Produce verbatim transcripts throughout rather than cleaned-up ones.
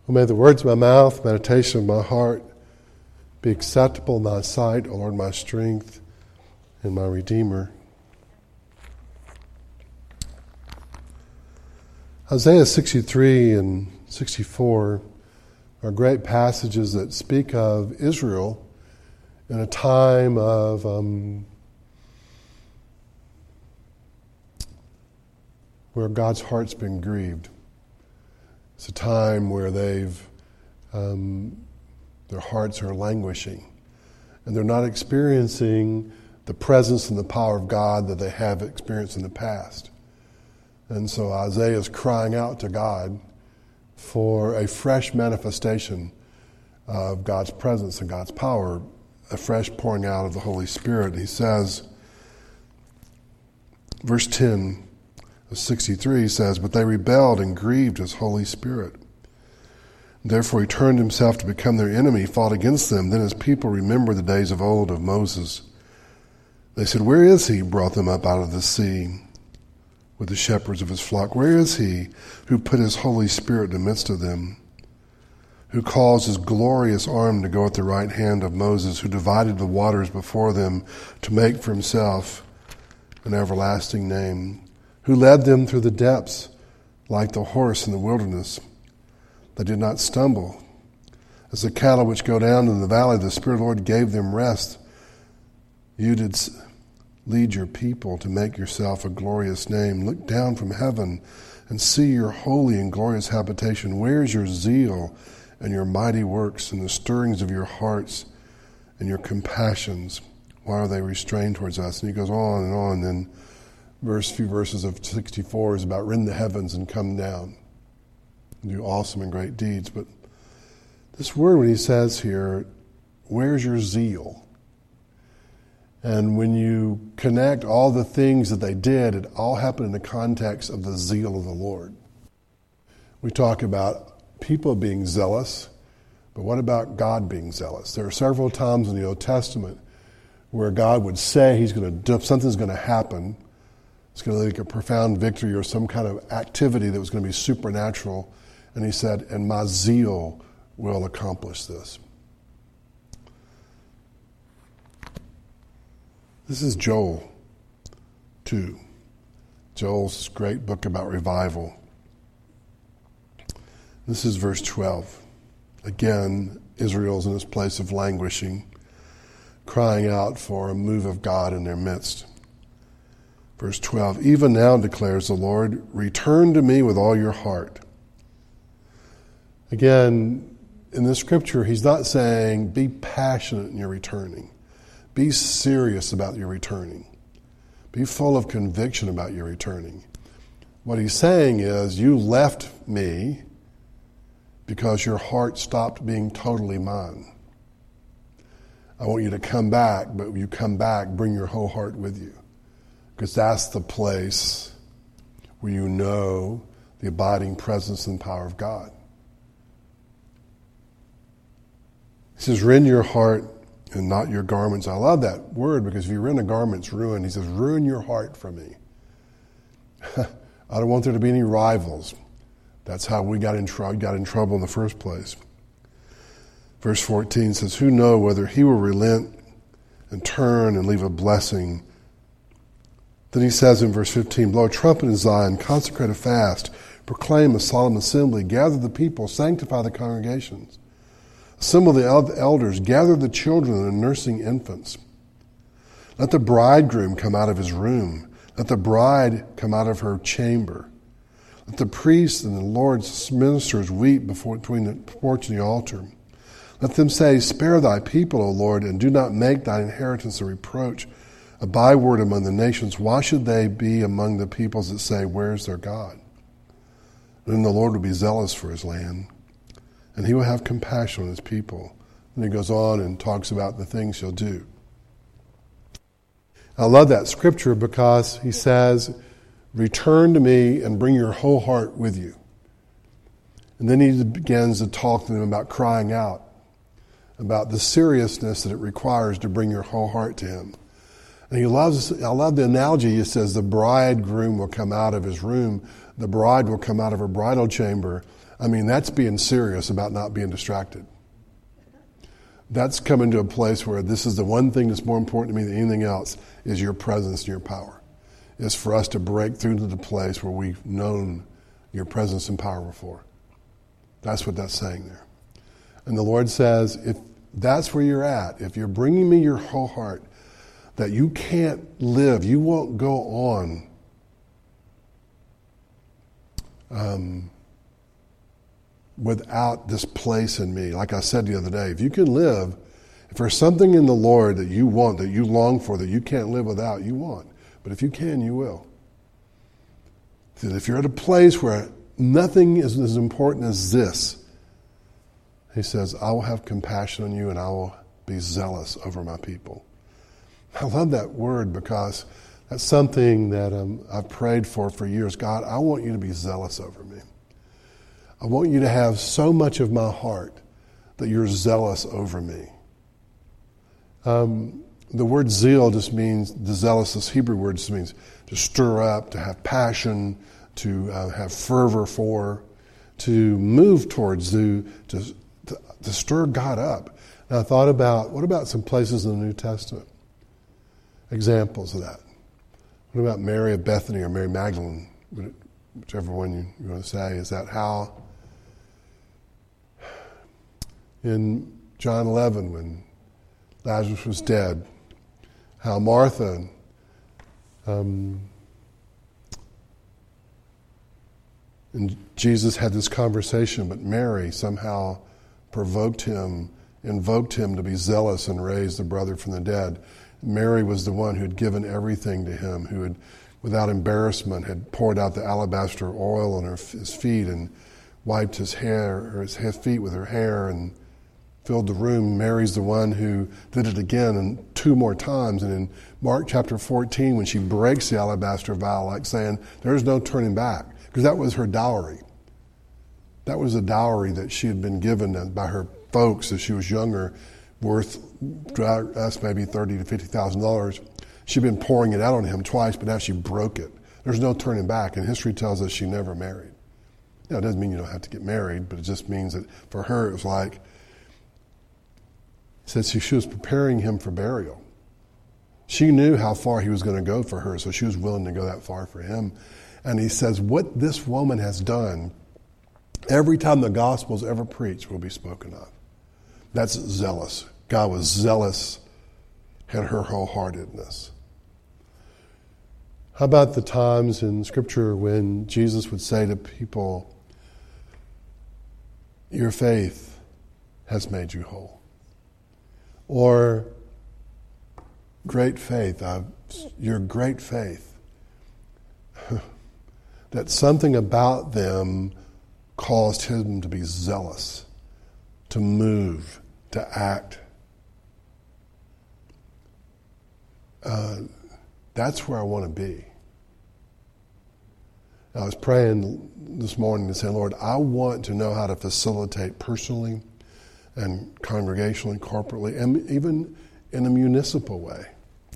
Oh, may the words of my mouth, meditation of my heart be acceptable in thy sight, O Lord, my strength and my Redeemer. Isaiah sixty-three and sixty-four are great passages that speak of Israel in a time of um, where God's heart's been grieved. It's a time where they've um, their hearts are languishing, and they're not experiencing the presence and the power of God that they have experienced in the past. And so Isaiah is crying out to God for a fresh manifestation of God's presence and God's power, a fresh pouring out of the Holy Spirit. He says, verse ten of sixty-three says, "But they rebelled and grieved his Holy Spirit. Therefore he turned himself to become their enemy, fought against them. Then his people remembered the days of old of Moses. They said, 'Where is he who brought them up out of the sea with the shepherds of his flock? Where is he who put his Holy Spirit in the midst of them? Who caused his glorious arm to go at the right hand of Moses, who divided the waters before them to make for himself an everlasting name, who led them through the depths like the horse in the wilderness. They did not stumble. As the cattle which go down in the valley, the Spirit of the Lord gave them rest. You did lead your people to make yourself a glorious name. Look down from heaven and see your holy and glorious habitation. Where is your zeal and your mighty works and the stirrings of your hearts and your compassions? Why are they restrained towards us?'" And he goes on and on. Then verse, few verses of sixty-four is about rend the heavens and come down and do awesome and great deeds. But this word, when he says here, where's your zeal? And when you connect all the things that they did, it all happened in the context of the zeal of the Lord. We talk about people being zealous, but what about God being zealous? There are several times in the Old Testament where God would say he's going to do, something's going to happen. It's going to lead to a profound victory or some kind of activity that was going to be supernatural. And he said, "And my zeal will accomplish this." This is Joel two. Joel's great book about revival. This is verse twelve. Again, Israel's in this place of languishing, crying out for a move of God in their midst. Verse twelve, "Even now, declares the Lord, return to me with all your heart." Again, in this scripture, he's not saying be passionate in your returning. Be serious about your returning. Be full of conviction about your returning. What he's saying is, you left me because your heart stopped being totally mine. I want you to come back, but when you come back, bring your whole heart with you. Because that's the place where you know the abiding presence and power of God. He says, rend your heart and not your garments. I love that word, because if you rend a garment, it's ruined. He says, ruin your heart for me. I don't want there to be any rivals. That's how we got in, tr- got in trouble in the first place. Verse fourteen says, who know whether he will relent and turn and leave a blessing? Then he says in verse fifteen, blow a trumpet in Zion, consecrate a fast, proclaim a solemn assembly, gather the people, sanctify the congregations. Assemble the elders, gather the children and the nursing infants. Let the bridegroom come out of his room. Let the bride come out of her chamber. Let the priests and the Lord's ministers weep before, between the porch and the altar. Let them say, spare thy people, O Lord, and do not make thine inheritance a reproach, a byword among the nations. Why should they be among the peoples that say, where is their God? Then the Lord will be zealous for his land, and he will have compassion on his people. And he goes on and talks about the things he'll do. I love that scripture because he says, return to me and bring your whole heart with you. And then he begins to talk to them about crying out, about the seriousness that it requires to bring your whole heart to him. And he loves, I love the analogy. He says the bridegroom will come out of his room. The bride will come out of her bridal chamber. I mean, that's being serious about not being distracted. That's coming to a place where this is the one thing that's more important to me than anything else is your presence and your power. Is for us to break through to the place where we've known your presence and power before. That's what that's saying there. And the Lord says, if that's where you're at, if you're bringing me your whole heart, that you can't live, you won't go on um, without this place in me. Like I said the other day, if you can live, if there's something in the Lord that you want, that you long for, that you can't live without, you want. But if you can, you will. So if you're at a place where nothing is as important as this, he says, I will have compassion on you and I will be zealous over my people. I love that word because that's something that um, I've prayed for for years. God, I want you to be zealous over me. I want you to have so much of my heart that you're zealous over me. Um, the word zeal just means, the zealous, this Hebrew word just means to stir up, to have passion, to uh, have fervor for, to move towards, to, to, to, to stir God up. And I thought about, what about some places in the New Testament? Examples of that. What about Mary of Bethany or Mary Magdalene? Whichever one you, you want to say. Is that how in John eleven when Lazarus was dead, how Martha um, and Jesus had this conversation, but Mary somehow provoked him, invoked him to be zealous and raise the brother from the dead. Mary was the one who had given everything to him, who had, without embarrassment, had poured out the alabaster oil on her, his feet and wiped his hair, or his feet with her hair and filled the room. Mary's the one who did it again and two more times. And in Mark chapter fourteen, when she breaks the alabaster vial, like saying, there's no turning back, because that was her dowry. That was a dowry that she had been given by her folks as she was younger, worth to us maybe thirty to fifty thousand dollars. She'd been pouring it out on him twice, but now she broke it. There's no turning back, and history tells us she never married. Now, it doesn't mean you don't have to get married, but it just means that for her it was like, it says she was preparing him for burial. She knew how far he was going to go for her, so she was willing to go that far for him. And he says, what this woman has done, every time the gospel's ever preached, will be spoken of. That's zealous. God was zealous, had her wholeheartedness. How about the times in Scripture when Jesus would say to people, your faith has made you whole. Or, great faith, uh, your great faith. That something about them caused him to be zealous, to move, to act. Uh, that's where I want to be. I was praying this morning and saying, Lord, I want to know how to facilitate personally and congregationally, corporately, and even in a municipal way.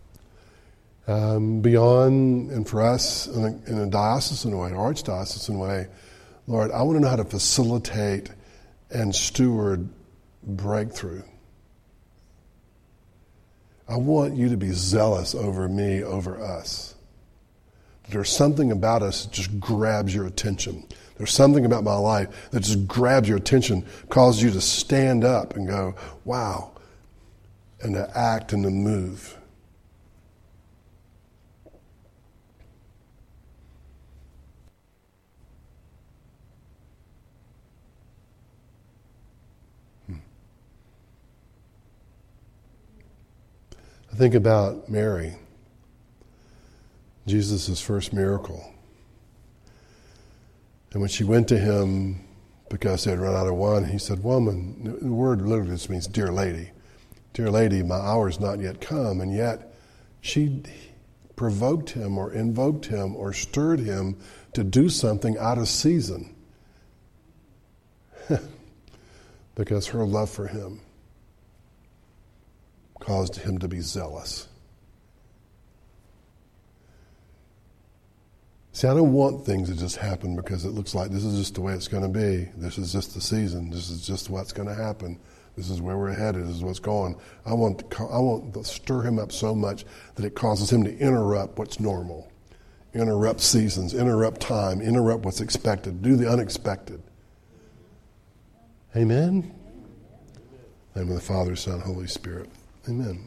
Um, beyond, and for us, in a, in a diocesan way, archdiocesan way, Lord, I want to know how to facilitate and steward breakthrough. I want you to be zealous over me, over us. There's something about us that just grabs your attention. There's something about my life that just grabs your attention, causes you to stand up and go, wow, and to act and to move. I think about Mary, Jesus' first miracle. And when she went to him because they had run out of wine, he said, woman, the word literally just means dear lady. Dear lady, my hour is not yet come. And yet she provoked him or invoked him or stirred him to do something out of season because her love for him caused him to be zealous. See, I don't want things to just happen because it looks like this is just the way it's going to be. This is just the season. This is just what's going to happen. This is where we're headed. This is what's going. I want to, I want to stir him up so much that it causes him to interrupt what's normal, interrupt seasons, interrupt time, interrupt what's expected, do the unexpected. Amen? In the name of the Father, Son, Holy Spirit. Amen.